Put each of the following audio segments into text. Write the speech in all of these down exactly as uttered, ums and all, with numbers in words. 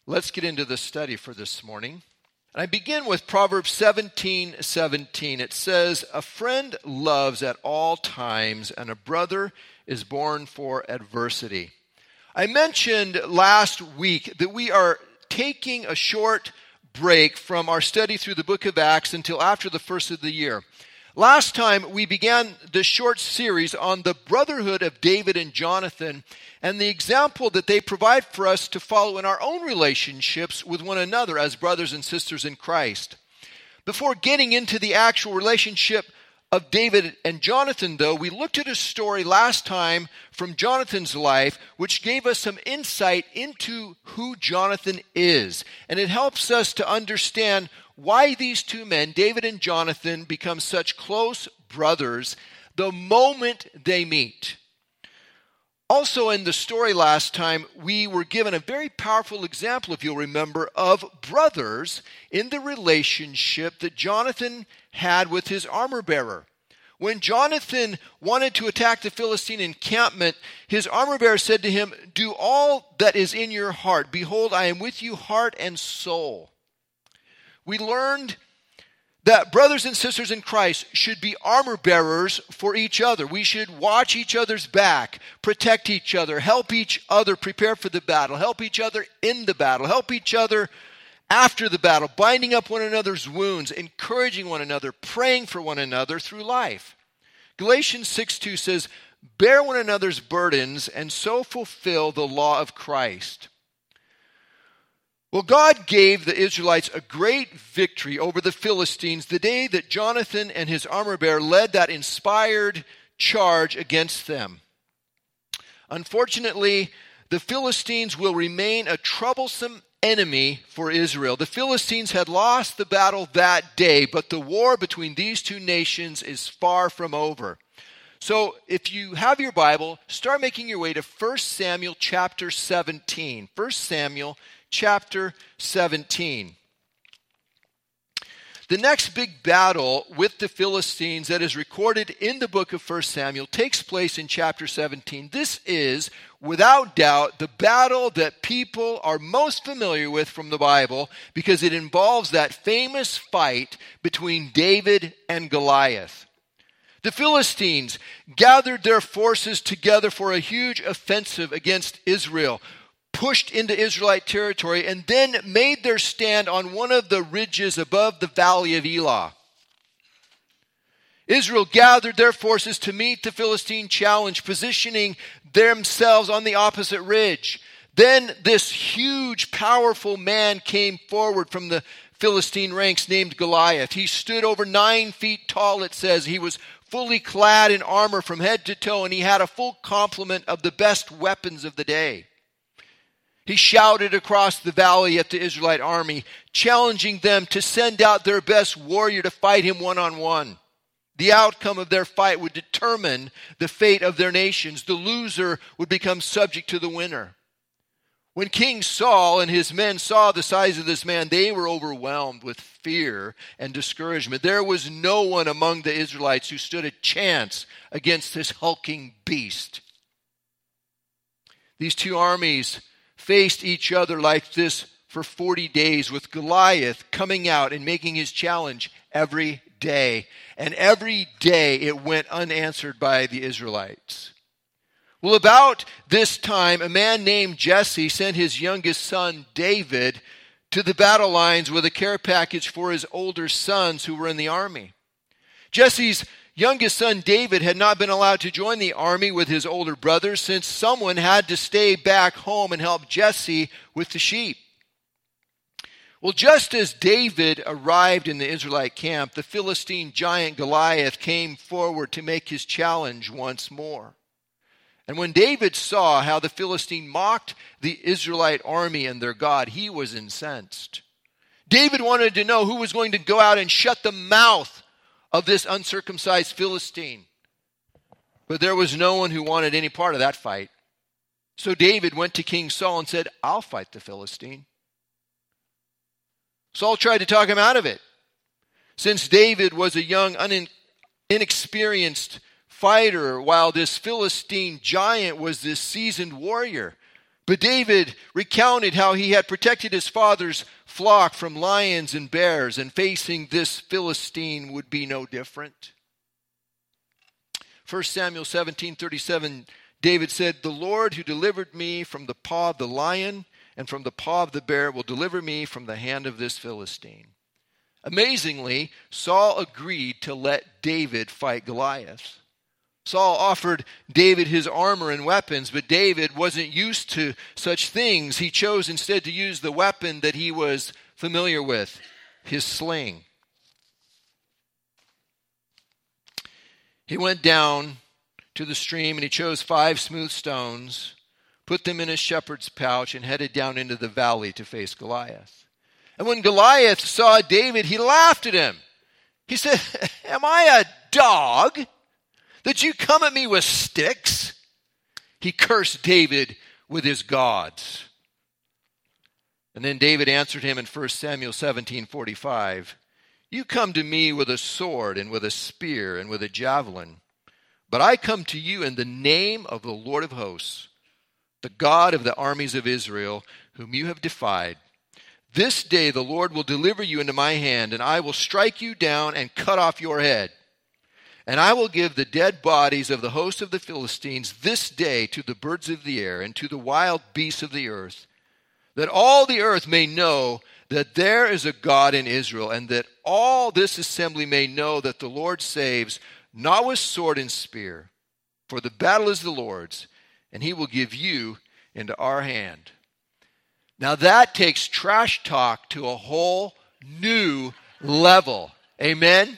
Let's get into the study for this morning. And I begin with Proverbs seventeen seventeen. It says, "A friend loves at all times, and a brother is born for adversity." I mentioned last week that we are taking a short break from our study through the book of Acts until after the first of the year. Last time, we began this short series on the brotherhood of David and Jonathan and the example that they provide for us to follow in our own relationships with one another as brothers and sisters in Christ. Before getting into the actual relationship of David and Jonathan, though, we looked at a story last time from Jonathan's life, which gave us some insight into who Jonathan is. And it helps us to understand why these two men, David and Jonathan, become such close brothers the moment they meet. Also in the story last time, we were given a very powerful example, if you'll remember, of brothers in the relationship that Jonathan had with his armor bearer. When Jonathan wanted to attack the Philistine encampment, his armor bearer said to him, "Do all that is in your heart. Behold, I am with you heart and soul." We learned that brothers and sisters in Christ should be armor bearers for each other. We should watch each other's back, protect each other, help each other prepare for the battle, help each other in the battle, help each other after the battle, binding up one another's wounds, encouraging one another, praying for one another through life. Galatians six two says, "Bear one another's burdens and so fulfill the law of Christ." Well, God gave the Israelites a great victory over the Philistines the day that Jonathan and his armor bearer led that inspired charge against them. Unfortunately, the Philistines will remain a troublesome enemy for Israel. The Philistines had lost the battle that day, but the war between these two nations is far from over. So if you have your Bible, start making your way to First Samuel chapter seventeen. First Samuel chapter seventeen. The next big battle with the Philistines that is recorded in the book of First Samuel takes place in chapter seventeen. This is, without doubt, the battle that people are most familiar with from the Bible because it involves that famous fight between David and Goliath. The Philistines gathered their forces together for a huge offensive against Israel, pushed into Israelite territory, and then made their stand on one of the ridges above the valley of Elah. Israel gathered their forces to meet the Philistine challenge, positioning themselves on the opposite ridge. Then this huge, powerful man came forward from the Philistine ranks named Goliath. He stood over nine feet tall, it says. He was fully clad in armor from head to toe, and he had a full complement of the best weapons of the day. He shouted across the valley at the Israelite army, challenging them to send out their best warrior to fight him one-on-one. The outcome of their fight would determine the fate of their nations. The loser would become subject to the winner. When King Saul and his men saw the size of this man, they were overwhelmed with fear and discouragement. There was no one among the Israelites who stood a chance against this hulking beast. These two armies faced each other like this for forty days, with Goliath coming out and making his challenge every day. And every day it went unanswered by the Israelites. Well, about this time, a man named Jesse sent his youngest son, David, to the battle lines with a care package for his older sons who were in the army. Jesse's youngest son, David, had not been allowed to join the army with his older brothers since someone had to stay back home and help Jesse with the sheep. Well, just as David arrived in the Israelite camp, the Philistine giant Goliath came forward to make his challenge once more. And when David saw how the Philistine mocked the Israelite army and their God, he was incensed. David wanted to know who was going to go out and shut the mouth of this uncircumcised Philistine. But there was no one who wanted any part of that fight. So David went to King Saul and said, "I'll fight the Philistine." Saul tried to talk him out of it. Since David was a young, unin- inexperienced fighter, while this Philistine giant was this seasoned warrior. But David recounted how he had protected his father's flock from lions and bears, and facing this Philistine would be no different. First Samuel seventeen thirty-seven, David said, "The Lord who delivered me from the paw of the lion and from the paw of the bear will deliver me from the hand of this Philistine." Amazingly, Saul agreed to let David fight Goliath. Saul offered David his armor and weapons, but David wasn't used to such things. He chose instead to use the weapon that he was familiar with, his sling. He went down to the stream and he chose five smooth stones, put them in his shepherd's pouch, and headed down into the valley to face Goliath. And when Goliath saw David, he laughed at him. He said, "Am I a dog that you come at me with sticks?" He cursed David with his gods. And then David answered him in First Samuel seventeen forty-five, "You come to me with a sword and with a spear and with a javelin, but I come to you in the name of the Lord of hosts, the God of the armies of Israel, whom you have defied. This day the Lord will deliver you into my hand, and I will strike you down and cut off your head. And I will give the dead bodies of the host of the Philistines this day to the birds of the air and to the wild beasts of the earth, that all the earth may know that there is a God in Israel, and that all this assembly may know that the Lord saves, not with sword and spear, for the battle is the Lord's, and he will give you into our hand." Now that takes trash talk to a whole new level. Amen?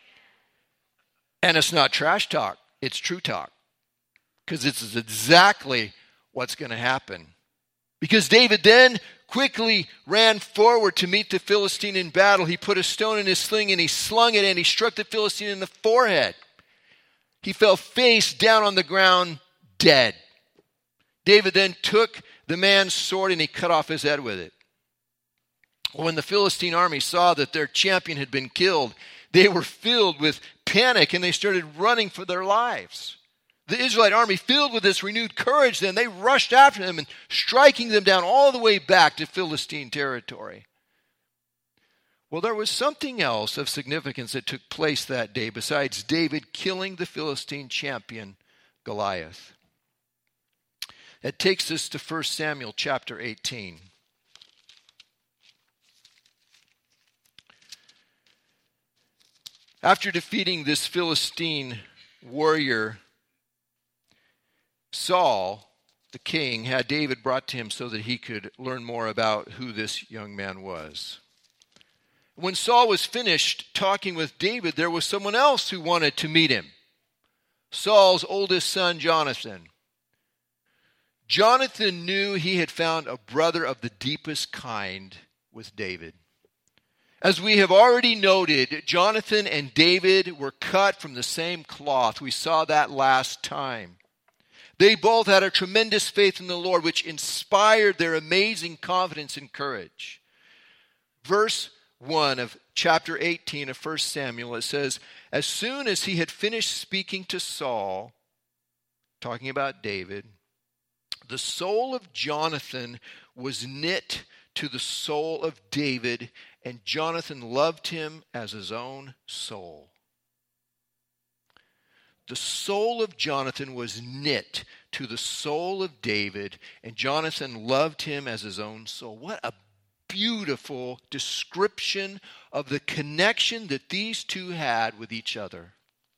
And it's not trash talk, it's true talk. Because this is exactly what's going to happen. Because David then quickly ran forward to meet the Philistine in battle. He put a stone in his sling and he slung it and he struck the Philistine in the forehead. He fell face down on the ground, dead. David then took the man's sword and he cut off his head with it. When the Philistine army saw that their champion had been killed, they were filled with panic and they started running for their lives. The Israelite army, filled with this renewed courage, then they rushed after them and striking them down all the way back to Philistine territory. Well, there was something else of significance that took place that day besides David killing the Philistine champion, Goliath. That takes us to First Samuel chapter eighteen. After defeating this Philistine warrior, Saul, the king, had David brought to him so that he could learn more about who this young man was. When Saul was finished talking with David, there was someone else who wanted to meet him. Saul's oldest son, Jonathan. Jonathan knew he had found a brother of the deepest kind with David. As we have already noted, Jonathan and David were cut from the same cloth. We saw that last time. They both had a tremendous faith in the Lord, which inspired their amazing confidence and courage. Verse one of chapter eighteen of First Samuel, it says, "As soon as he had finished speaking to Saul," talking about David, "the soul of Jonathan was knit to the soul of David, and Jonathan loved him as his own soul." The soul of Jonathan was knit to the soul of David, and Jonathan loved him as his own soul. What a beautiful description of the connection that these two had with each other.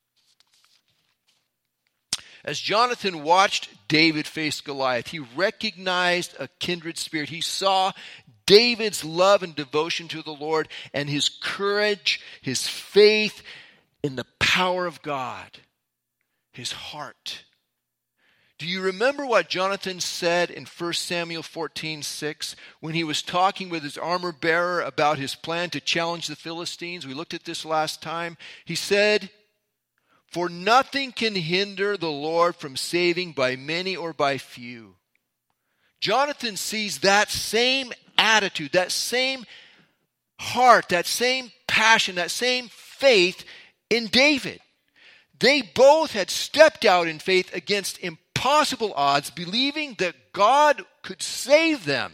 As Jonathan watched David face Goliath, he recognized a kindred spirit. He saw David's love and devotion to the Lord and his courage, his faith in the power of God, his heart. Do you remember what Jonathan said in First Samuel fourteen six when he was talking with his armor bearer about his plan to challenge the Philistines? We looked at this last time. He said, "For nothing can hinder the Lord from saving by many or by few." Jonathan sees that same attitude, that same heart, that same passion, that same faith in David. They both had stepped out in faith against impossible impossible odds, believing that God could save them.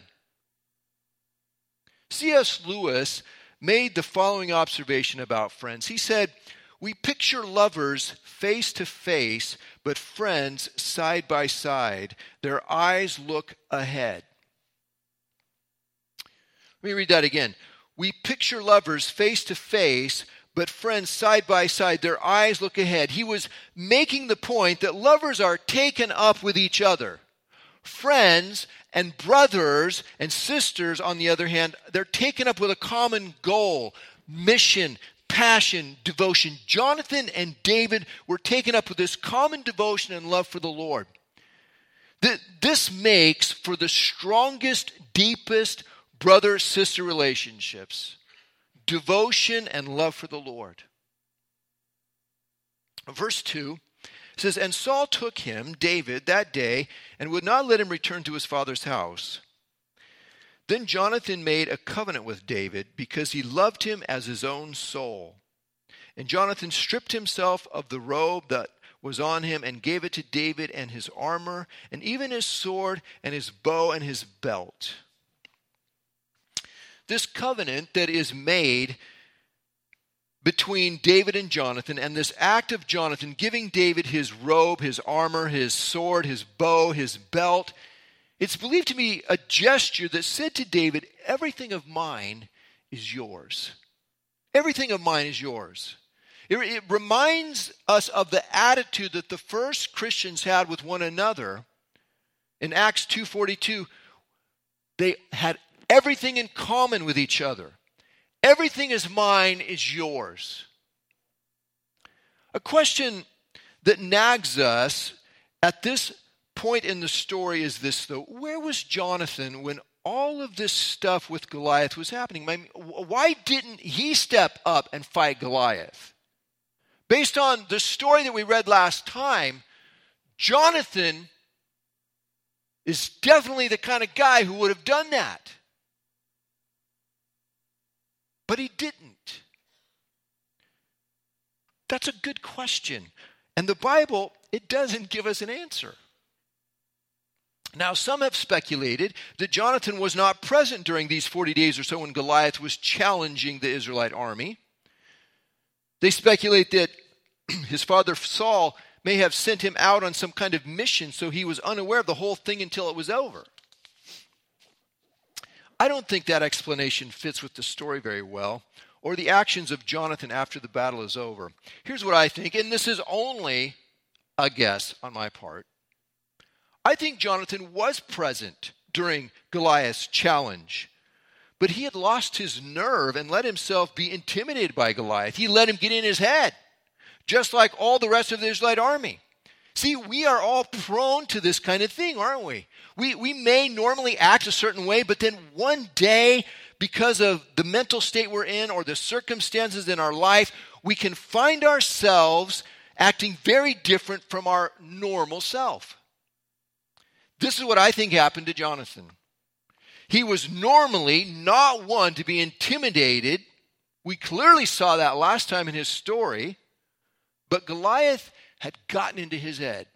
C S Lewis made the following observation about friends. He said, "We picture lovers face to face, but friends side by side. Their eyes look ahead." Let me read that again. We picture lovers face to face, but friends side by side. Their eyes look ahead. He was making the point that lovers are taken up with each other. Friends and brothers and sisters, on the other hand, they're taken up with a common goal, mission, passion, devotion. Jonathan and David were taken up with this common devotion and love for the Lord. This makes for the strongest, deepest brother-sister relationships. Devotion and love for the Lord. Verse two says, "And Saul took him, David, that day, and would not let him return to his father's house. Then Jonathan made a covenant with David because he loved him as his own soul. And Jonathan stripped himself of the robe that was on him and gave it to David and his armor, and even his sword and his bow and his belt." This covenant that is made between David and Jonathan, and this act of Jonathan giving David his robe, his armor, his sword, his bow, his belt, it's believed to be a gesture that said to David, "Everything of mine is yours. Everything of mine is yours." It, it reminds us of the attitude that the first Christians had with one another. In Acts two forty-two, they had everything in common with each other. Everything is mine is yours. A question that nags us at this point in the story is this, though. Where was Jonathan when all of this stuff with Goliath was happening? I mean, why didn't he step up and fight Goliath? Based on the story that we read last time, Jonathan is definitely the kind of guy who would have done that. But he didn't. That's a good question. And the Bible, it doesn't give us an answer. Now, some have speculated that Jonathan was not present during these forty days or so when Goliath was challenging the Israelite army. They speculate that his father Saul may have sent him out on some kind of mission, so he was unaware of the whole thing until it was over. I don't think that explanation fits with the story very well, or the actions of Jonathan after the battle is over. Here's what I think, and this is only a guess on my part. I think Jonathan was present during Goliath's challenge, but he had lost his nerve and let himself be intimidated by Goliath. He let him get in his head, just like all the rest of the Israelite army. See, we are all prone to this kind of thing, aren't we? We we may normally act a certain way, but then one day, because of the mental state we're in or the circumstances in our life, we can find ourselves acting very different from our normal self. This is what I think happened to Jonathan. He was normally not one to be intimidated. We clearly saw that last time in his story, but Goliath had gotten into his head.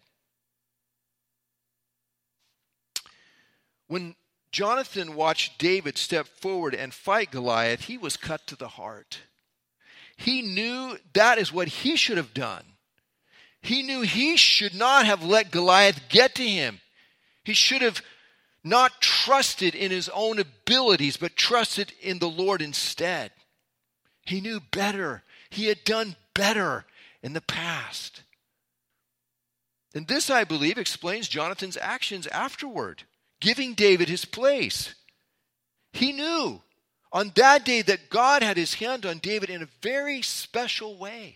When Jonathan watched David step forward and fight Goliath, he was cut to the heart. He knew that is what he should have done. He knew he should not have let Goliath get to him. He should have not trusted in his own abilities, but trusted in the Lord instead. He knew better. He had done better in the past. And this, I believe, explains Jonathan's actions afterward, giving David his place. He knew on that day that God had his hand on David in a very special way.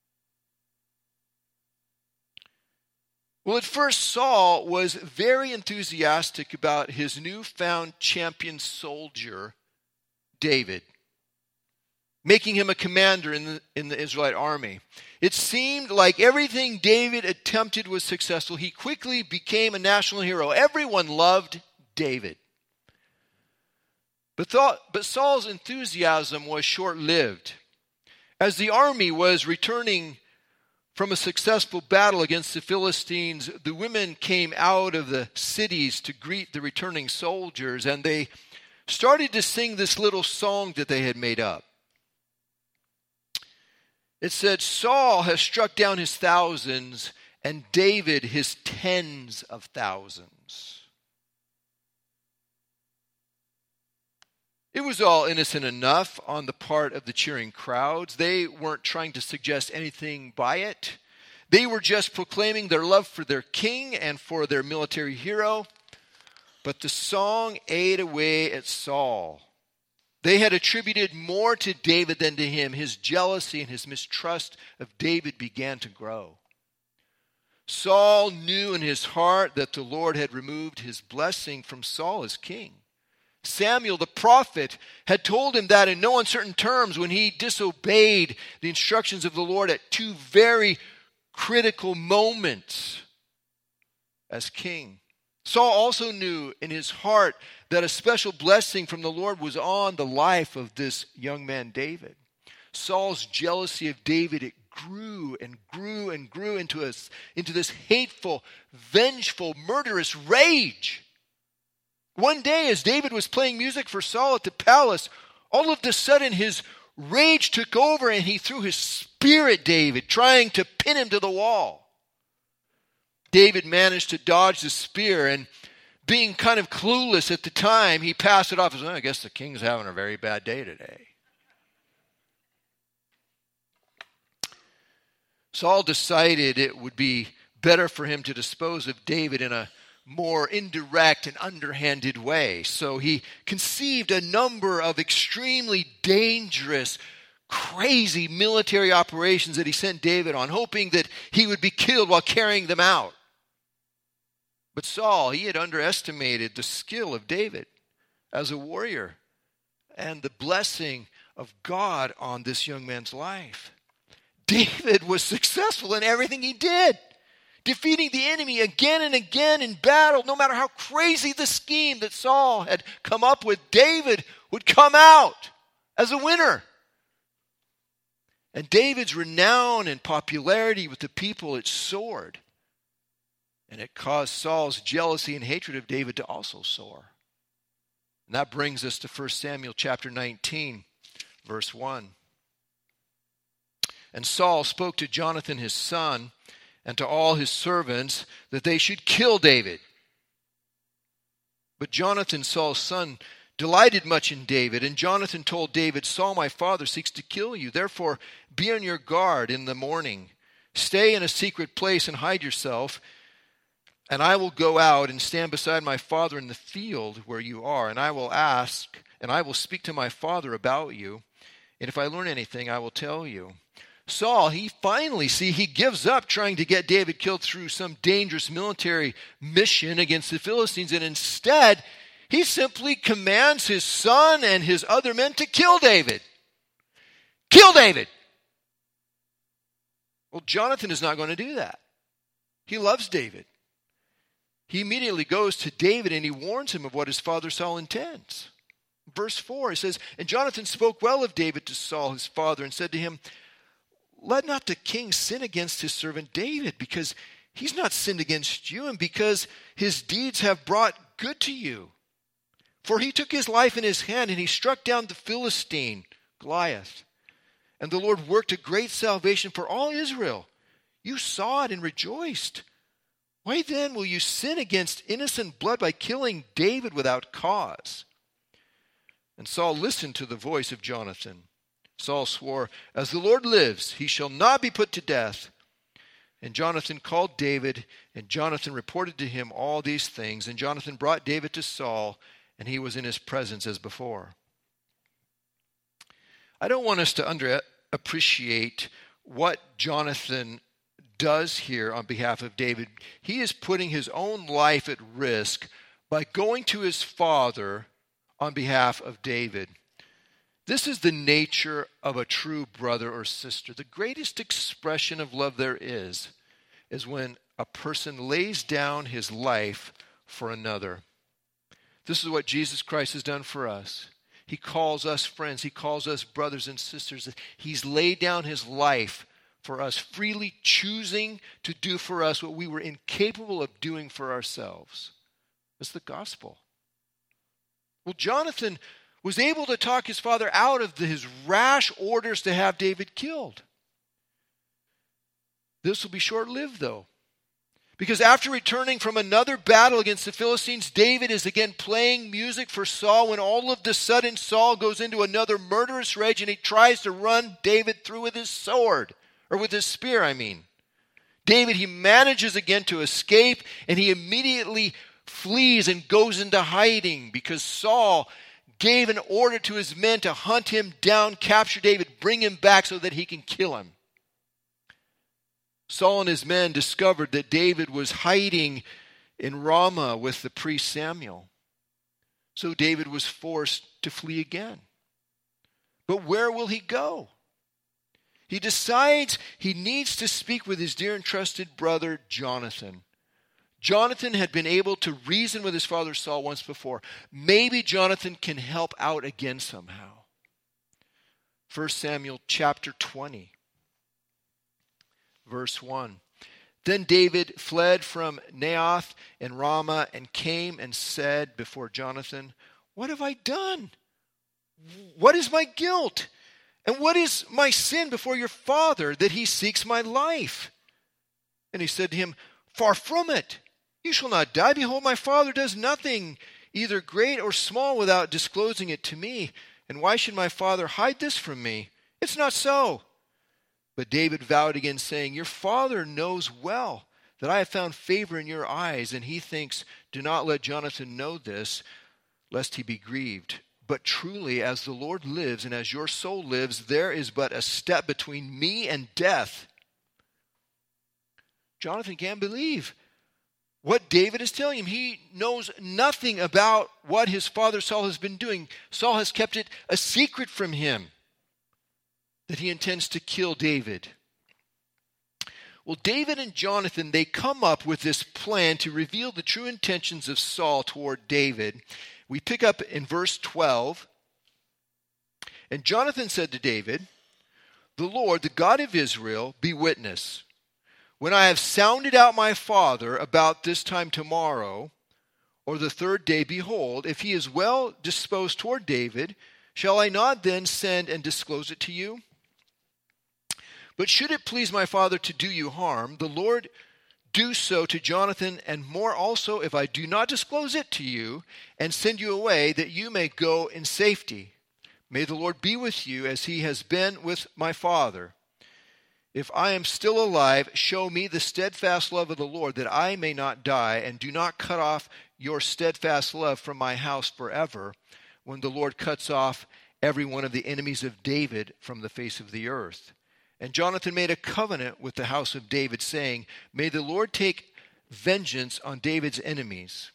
Well, at first, Saul was very enthusiastic about his newfound champion soldier, David, making him a commander in the, in the Israelite army. It seemed like everything David attempted was successful. He quickly became a national hero. Everyone loved David. But, thought, but Saul's enthusiasm was short-lived. As the army was returning From a successful battle against the Philistines, the women came out of the cities to greet the returning soldiers, and they started to sing this little song that they had made up. It said, Saul has struck down his thousands, and David his tens of thousands. It was all innocent enough on the part of the cheering crowds. They weren't trying to suggest anything by it. They were just proclaiming their love for their king and for their military hero. But the song ate away at Saul. They had attributed more to David than to him. His jealousy and his mistrust of David began to grow. Saul knew in his heart that the Lord had removed his blessing from Saul as king. Samuel the prophet had told him that in no uncertain terms when he disobeyed the instructions of the Lord at two very critical moments as king. Saul also knew in his heart that a special blessing from the Lord was on the life of this young man David. Saul's jealousy of David, it grew and grew and grew into, a, into this hateful, vengeful, murderous rage. One day, as David was playing music for Saul at the palace, all of a sudden his rage took over and he threw his spear at David, trying to pin him to the wall. David managed to dodge the spear, and being kind of clueless at the time, he passed it off as, well, I guess the king's having a very bad day today. Saul decided it would be better for him to dispose of David in a more indirect and underhanded way. So he conceived a number of extremely dangerous, crazy military operations that he sent David on, hoping that he would be killed while carrying them out. But Saul, he had underestimated the skill of David as a warrior and the blessing of God on this young man's life. David was successful in everything he did, defeating the enemy again and again in battle. No matter how crazy the scheme that Saul had come up with, David would come out as a winner. And David's renown and popularity with the people, it soared. And it caused Saul's jealousy and hatred of David to also soar. And that brings us to First Samuel chapter nineteen, verse one. And Saul spoke to Jonathan his son and to all his servants that they should kill David. But Jonathan, Saul's son, delighted much in David. And Jonathan told David, Saul my father seeks to kill you. Therefore be on your guard in the morning. Stay in a secret place and hide yourself. And I will go out and stand beside my father in the field where you are. And I will ask, and I will speak to my father about you. And if I learn anything, I will tell you. Saul, he finally, see, he gives up trying to get David killed through some dangerous military mission against the Philistines, and instead, he simply commands his son and his other men to kill David. Kill David! Well, Jonathan is not going to do that. He loves David. He immediately goes to David and he warns him of what his father Saul intends. Verse four, it says, And Jonathan spoke well of David to Saul his father and said to him, Let not the king sin against his servant David, because he's not sinned against you, and because his deeds have brought good to you. For he took his life in his hand, and he struck down the Philistine, Goliath. And the Lord worked a great salvation for all Israel. You saw it and rejoiced. Why then will you sin against innocent blood by killing David without cause? And Saul listened to the voice of Jonathan. Saul swore, As the Lord lives, he shall not be put to death. And Jonathan called David, and Jonathan reported to him all these things. And Jonathan brought David to Saul, and he was in his presence as before. I don't want us to underappreciate what Jonathan does here on behalf of David. He is putting his own life at risk by going to his father on behalf of David. This is the nature of a true brother or sister. The greatest expression of love there is, is when a person lays down his life for another. This is what Jesus Christ has done for us. He calls us friends. He calls us brothers and sisters. He's laid down his life for us, freely choosing to do for us what we were incapable of doing for ourselves. That's the gospel. Well, Jonathan was able to talk his father out of the, his rash orders to have David killed. This will be short-lived, though. Because after returning from another battle against the Philistines, David is again playing music for Saul when all of the sudden Saul goes into another murderous rage and he tries to run David through with his sword, or with his spear, I mean. David, he manages again to escape, and he immediately flees and goes into hiding because Saul gave an order to his men to hunt him down, capture David, bring him back so that he can kill him. Saul and his men discovered that David was hiding in Ramah with the priest Samuel. So David was forced to flee again. But where will he go? He decides he needs to speak with his dear and trusted brother Jonathan. Jonathan had been able to reason with his father Saul once before. Maybe Jonathan can help out again somehow. First Samuel chapter twenty. Verse one. Then David fled from Naioth and Ramah and came and said before Jonathan, "What have I done? What is my guilt? And what is my sin before your father that he seeks my life?" And he said to him, "Far from it. You shall not die. Behold, my father does nothing, either great or small, without disclosing it to me. And why should my father hide this from me? It's not so." But David vowed again, saying, "Your father knows well that I have found favor in your eyes." And he thinks, "Do not let Jonathan know this, lest he be grieved. But truly, as the Lord lives, and as your soul lives, there is but a step between me and death." Jonathan can't believe what David is telling him. He knows nothing about what his father Saul has been doing. Saul has kept it a secret from him that he intends to kill David. Well, David and Jonathan, they come up with this plan to reveal the true intentions of Saul toward David. We pick up in verse twelve. And Jonathan said to David, "The Lord, the God of Israel, be witness. When I have sounded out my father about this time tomorrow, or the third day, behold, if he is well disposed toward David, shall I not then send and disclose it to you? But should it please my father to do you harm, the Lord do so to Jonathan, and more also, if I do not disclose it to you and send you away, that you may go in safety. May the Lord be with you as he has been with my father. If I am still alive, show me the steadfast love of the Lord, that I may not die, and do not cut off your steadfast love from my house forever, when the Lord cuts off every one of the enemies of David from the face of the earth." And Jonathan made a covenant with the house of David, saying, "May the Lord take vengeance on David's enemies."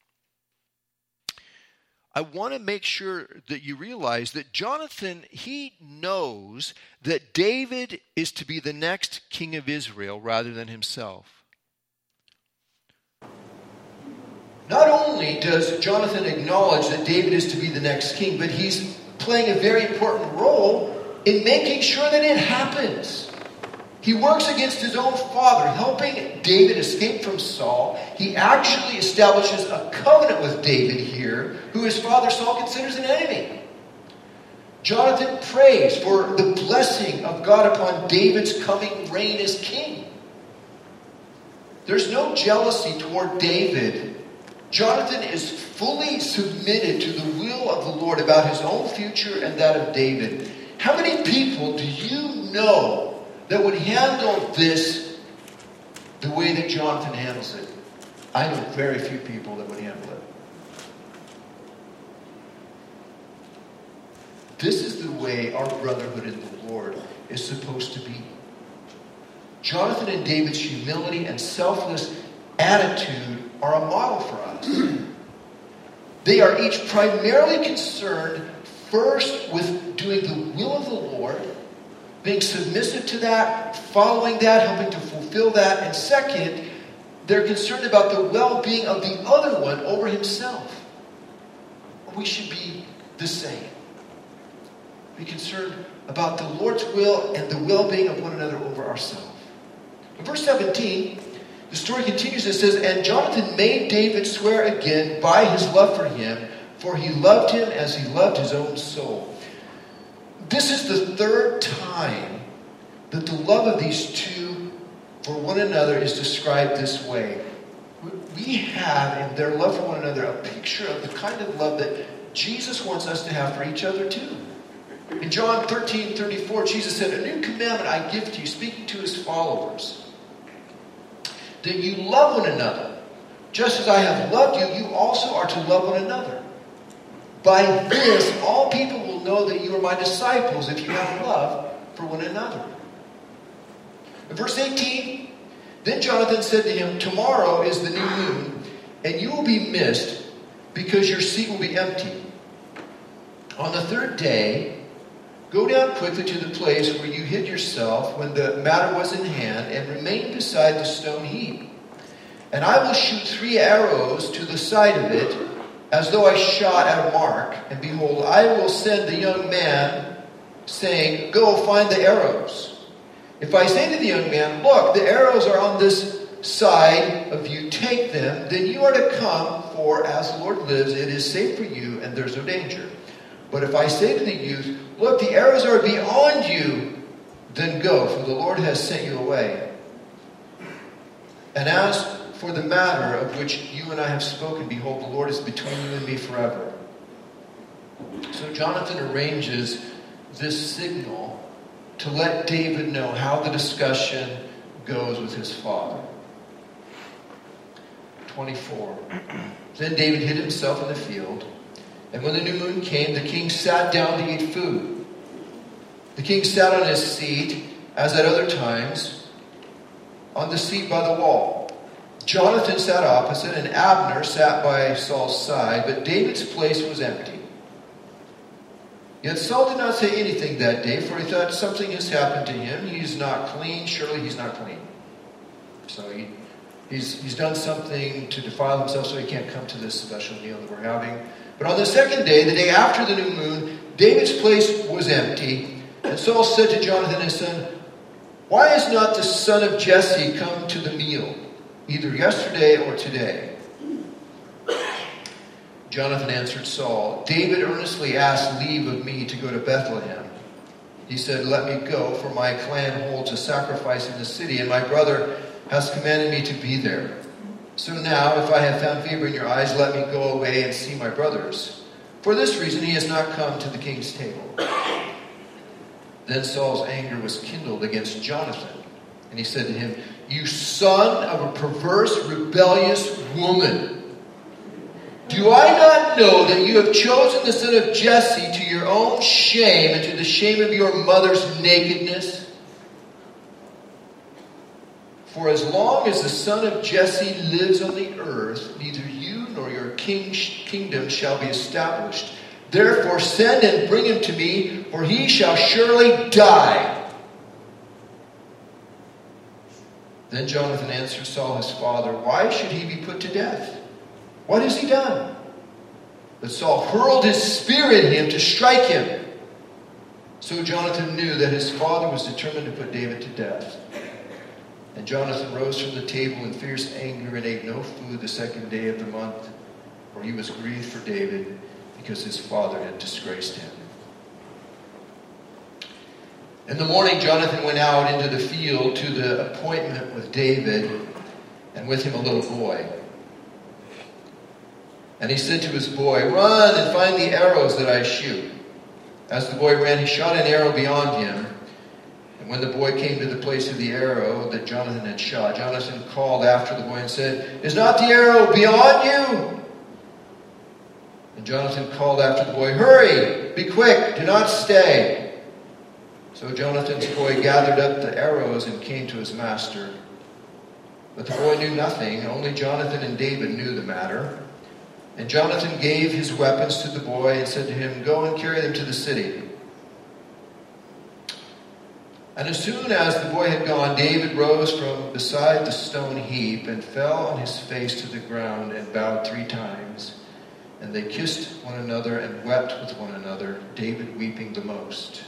I want to make sure that you realize that Jonathan, he knows that David is to be the next king of Israel rather than himself. Not only does Jonathan acknowledge that David is to be the next king, but he's playing a very important role in making sure that it happens. He works against his own father, helping David escape from Saul. He actually establishes a covenant with David here, who his father Saul considers an enemy. Jonathan prays for the blessing of God upon David's coming reign as king. There's no jealousy toward David. Jonathan is fully submitted to the will of the Lord about his own future and that of David. How many people do you know that would handle this the way that Jonathan handles it? I know very few people that would handle it. This is the way our brotherhood in the Lord is supposed to be. Jonathan and David's humility and selfless attitude are a model for us. They are each primarily concerned first with doing the will of the Lord, being submissive to that, following that, helping to fulfill that. And second, they're concerned about the well-being of the other one over himself. We should be the same. be concerned about the Lord's will and the well-being of one another over ourselves. In verse seventeen, the story continues. It says, "And Jonathan made David swear again by his love for him, for he loved him as he loved his own soul." This is the third time that the love of these two for one another is described this way. We have in their love for one another a picture of the kind of love that Jesus wants us to have for each other too. In John thirteen thirty-four, Jesus said, "A new commandment I give to you," speaking to his followers, "that you love one another. Just as I have loved you, you also are to love one another. By this, all people will know that you are my disciples if you have love for one another." In verse eighteen, "Then Jonathan said to him, 'Tomorrow is the new moon, and you will be missed because your seat will be empty. On the third day, go down quickly to the place where you hid yourself when the matter was in hand, and remain beside the stone heap. And I will shoot three arrows to the side of it, as though I shot at a mark. And behold, I will send the young man, saying, Go, find the arrows. If I say to the young man, Look, the arrows are on this side of you, take them, then you are to come, for as the Lord lives, it is safe for you, and there's no danger. But if I say to the youth, Look, the arrows are beyond you, then go, for the Lord has sent you away. And as for the matter of which you and I have spoken, behold, the Lord is between you and me forever.'" So Jonathan arranges this signal to let David know how the discussion goes with his father. twenty-four. "Then David hid himself in the field, and when the new moon came, the king sat down to eat food. The king sat on his seat, as at other times, on the seat by the wall. Jonathan sat opposite, and Abner sat by Saul's side, but David's place was empty. Yet Saul did not say anything that day, for he thought, something has happened to him. He's not clean. Surely he's not clean. So he, he's, he's done something to defile himself, so he can't come to this special meal that we're having. But on the second day, the day after the new moon, David's place was empty. And Saul said to Jonathan his son, Why has not the son of Jesse come to the meal, either yesterday or today? Jonathan answered Saul, David earnestly asked leave of me to go to Bethlehem. He said, Let me go, for my clan holds a sacrifice in the city, and my brother has commanded me to be there. So now, if I have found favor in your eyes, let me go away and see my brothers. For this reason he has not come to the king's table. Then Saul's anger was kindled against Jonathan, and he said to him, You son of a perverse, rebellious woman! Do I not know that you have chosen the son of Jesse to your own shame and to the shame of your mother's nakedness? For as long as the son of Jesse lives on the earth, neither you nor your king, kingdom shall be established. Therefore send and bring him to me, for he shall surely die. Then Jonathan answered Saul his father, Why should he be put to death? What has he done? But Saul hurled his spear at him to strike him. So Jonathan knew that his father was determined to put David to death. And Jonathan rose from the table in fierce anger and ate no food the second day of the month, for he was grieved for David because his father had disgraced him. In the morning, Jonathan went out into the field to the appointment with David, and with him a little boy. And he said to his boy, Run and find the arrows that I shoot. As the boy ran, he shot an arrow beyond him. And when the boy came to the place of the arrow that Jonathan had shot, Jonathan called after the boy and said, Is not the arrow beyond you? And Jonathan called after the boy, Hurry, be quick, do not stay. So Jonathan's boy gathered up the arrows and came to his master. But the boy knew nothing, only Jonathan and David knew the matter. And Jonathan gave his weapons to the boy and said to him, Go and carry them to the city. And as soon as the boy had gone, David rose from beside the stone heap and fell on his face to the ground and bowed three times. And they kissed one another and wept with one another, David weeping the most.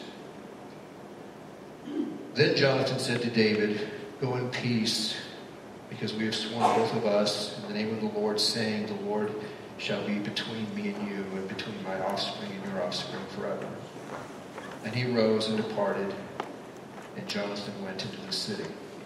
Then Jonathan said to David, "Go in peace, because we have sworn both of us in the name of the Lord, saying, the Lord shall be between me and you, and between my offspring and your offspring forever." And he rose and departed, and Jonathan went into the city.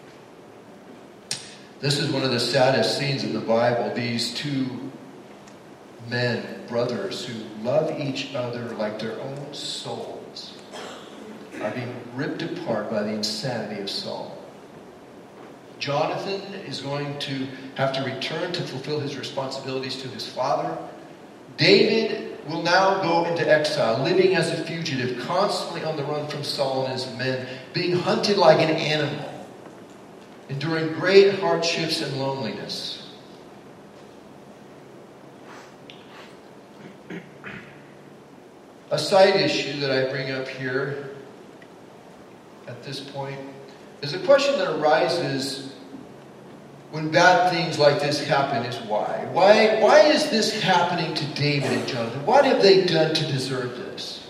This is one of the saddest scenes in the Bible. These two men, brothers, who love each other like their own souls, are being ripped apart by the insanity of Saul. Jonathan is going to have to return to fulfill his responsibilities to his father. David will now go into exile, living as a fugitive, constantly on the run from Saul and his men, being hunted like an animal, enduring great hardships and loneliness. A side issue that I bring up here at this point is a question that arises when bad things like this happen is why. Why, why is this happening to David and Jonathan? What have they done to deserve this?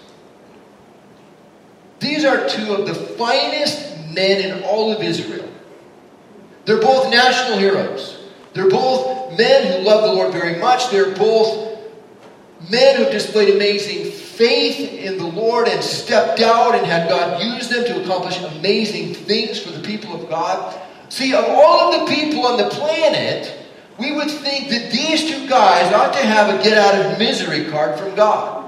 These are two of the finest men in all of Israel. They're both national heroes. They're both men who love the Lord very much. They're both men who have displayed amazing faith in the Lord and stepped out and had God use them to accomplish amazing things for the people of God. See, of all of the people on the planet, we would think that these two guys ought to have a get out of misery card from God.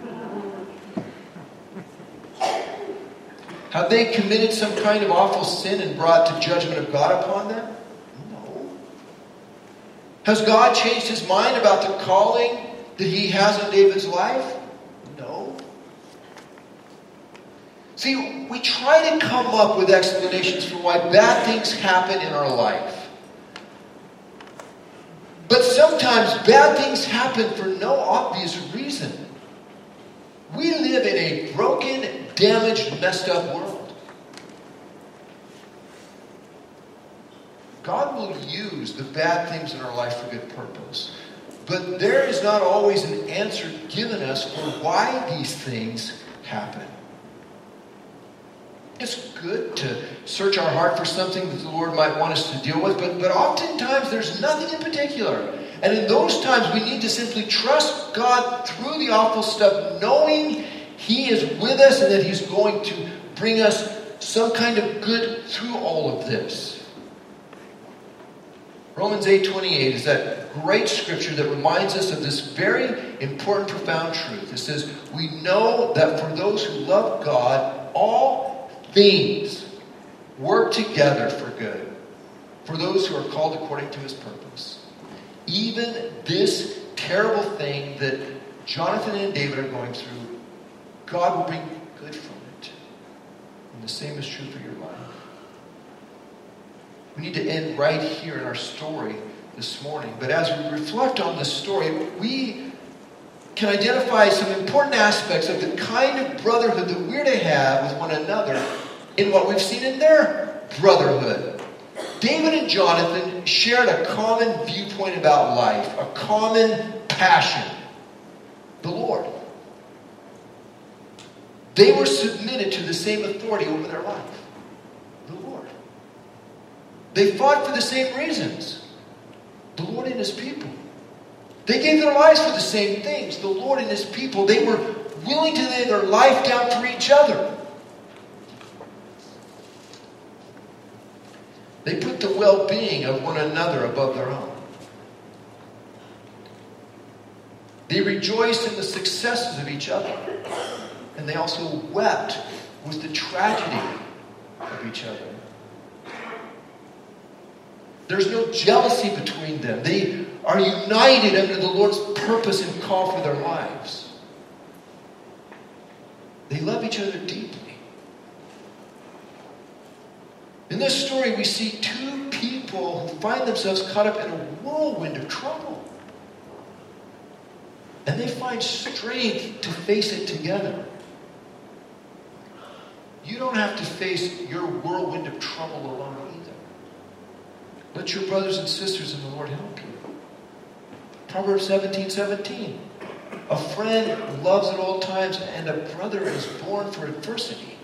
Have they committed some kind of awful sin and brought the judgment of God upon them? No. Has God changed his mind about the calling that he has on David's life? No. See, we try to come up with explanations for why bad things happen in our life. But sometimes bad things happen for no obvious reason. We live in a broken, damaged, messed up world. God will use the bad things in our life for good purpose. But there is not always an answer given us for why these things happen. It's good to search our heart for something that the Lord might want us to deal with, but, but oftentimes there's nothing in particular. And in those times we need to simply trust God through the awful stuff, knowing he is with us and that he's going to bring us some kind of good through all of this. Romans eight twenty-eight is that great scripture that reminds us of this very important, profound truth. It says, "We know that for those who love God, all things work together for good, for those who are called according to his purpose." Even this terrible thing that Jonathan and David are going through, God will bring good from it. And the same is true for your life. We need to end right here in our story this morning. But as we reflect on this story, we can identify some important aspects of the kind of brotherhood that we're to have with one another in what we've seen in their brotherhood. David and Jonathan shared a common viewpoint about life, a common passion, the Lord. They were submitted to the same authority over their life, the Lord. They fought for the same reasons, the Lord and his people. They gave their lives for the same things, the Lord and his people. They were willing to lay their life down for each other. They put the well-being of one another above their own. They rejoiced in the successes of each other. And they also wept with the tragedy of each other. There's no jealousy between them. They are united under the Lord's purpose and call for their lives. They love each other deeply. In this story, we see two people who find themselves caught up in a whirlwind of trouble. And they find strength to face it together. You don't have to face your whirlwind of trouble alone either. Let your brothers and sisters in the Lord help you. Proverbs seventeen seventeen. A friend loves at all times, and a brother is born for adversity.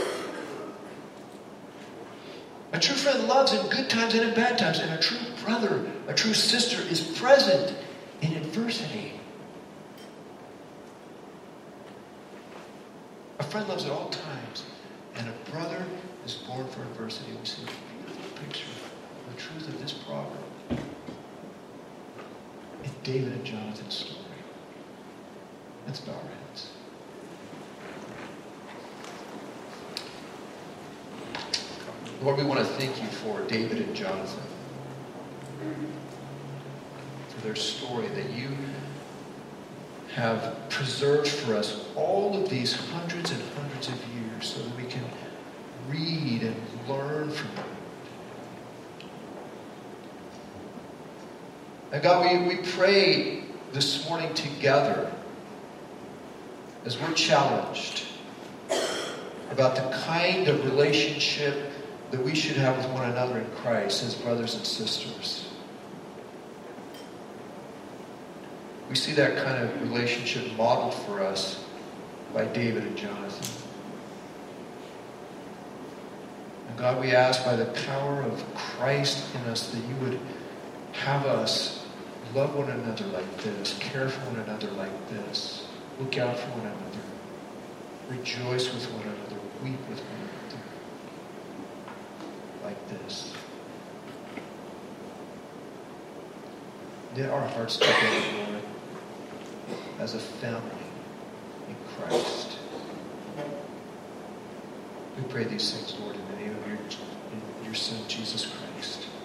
A true friend loves in good times and in bad times, and a true brother, a true sister is present in adversity. A friend loves at all times, and a brother is born for adversity. We see a beautiful picture of the truth of this proverb in David and Jonathan's story. Let's bow our heads. Lord, we want to thank you for David and Jonathan, for their story that you have preserved for us all of these hundreds and hundreds of years so that we can read and learn from them. And God, we, we pray this morning together as we're challenged about the kind of relationship that we should have with one another in Christ as brothers and sisters. We see that kind of relationship modeled for us by David and Jonathan. And God, we ask by the power of Christ in us that you would have us love one another like this, care for one another like this, look out for one another, rejoice with one another, weep with one another like this. Knit our hearts together, Lord, as a family in Christ. We pray these things, Lord, in the name of your, in your Son, Jesus Christ.